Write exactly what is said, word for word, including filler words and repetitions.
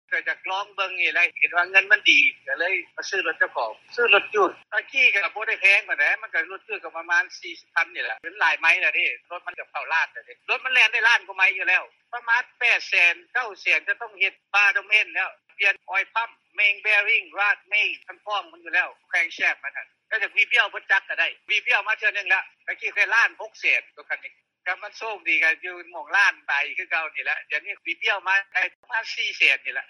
ก็จะลองเบิ่งนี่แหละเห็นว่าเงินมันดีก็เลยมาซื้อรถเจ้าของซื้อรถยนต์ตะกี้ก็บ่ได้แพงปานใดมันก็รถยนต์ก็ประมาณ สี่สิบพัน นี่แหละเป็นหลายไม้แล้วนี่รถมันก็เข้าล้านแล้วนี่รถมันแล่นได้ล้านกว่าไม้อยู่แล้วประมาณ แปดแสน เก้าแสน จะต้องเฮ็ดบาร์โดเมนแล้วเปลี่ยนออยล์ปั๊มเมงแบริ่งราดเมงทั้งพร้อมมันอยู่แล้วแครงแชฟมันน่ะก็จะวีเบี้ยวบ่จักก็ได้วีเบี้ยวมาเทื่อนึงแล้วตะกี้เคยล้าน หกแสนตัวคันนี้ก็มันโชคดีก็อยู่หม่องล้านไปคือเก่านี่แหละเดี๋ยวนี้วีเบี้ยวมาได้ประมาณ สี่แสน นี่แหละ